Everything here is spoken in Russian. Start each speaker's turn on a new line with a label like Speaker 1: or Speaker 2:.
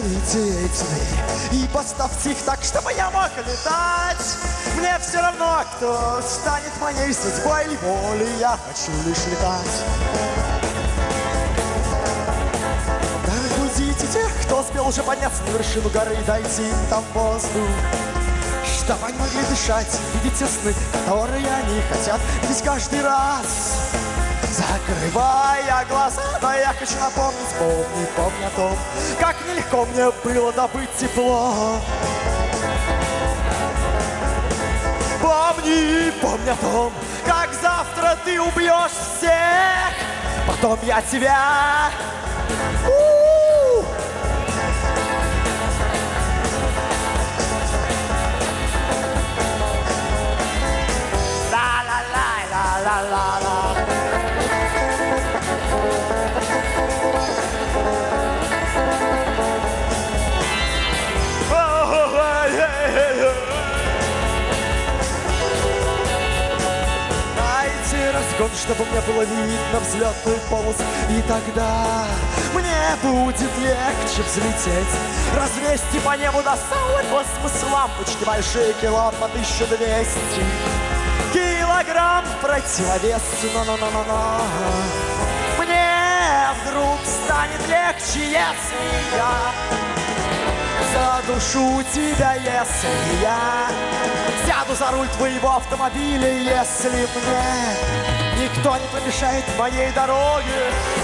Speaker 1: Замкните эти и поставьте их так, чтобы я мог летать. Мне все равно, кто станет моей судьбой или волей, я хочу лишь летать. Так будите тех, кто успел уже подняться на вершину горы и дойти там воздух, чтобы они могли дышать, видеть те сны, которые они хотят. Ведь каждый раз, закрывая глаза, да я хочу напомнить, помни о том, как нелегко мне было добыть тепло. Помни о том, как завтра ты убьешь всех, потом я тебя... Ла-ла-ла-ла-ла-ла-ла. Дайте разгон, чтобы мне было видно взлетную полосу, и тогда мне будет легче взлететь, развести по небу до самого космоса лампочки большие, кило по 1200 килограмм противовес. Но. Мне вдруг станет легче, если я задушу тебя, если я сяду за руль твоего автомобиля, если мне никто не помешает в моей дороге.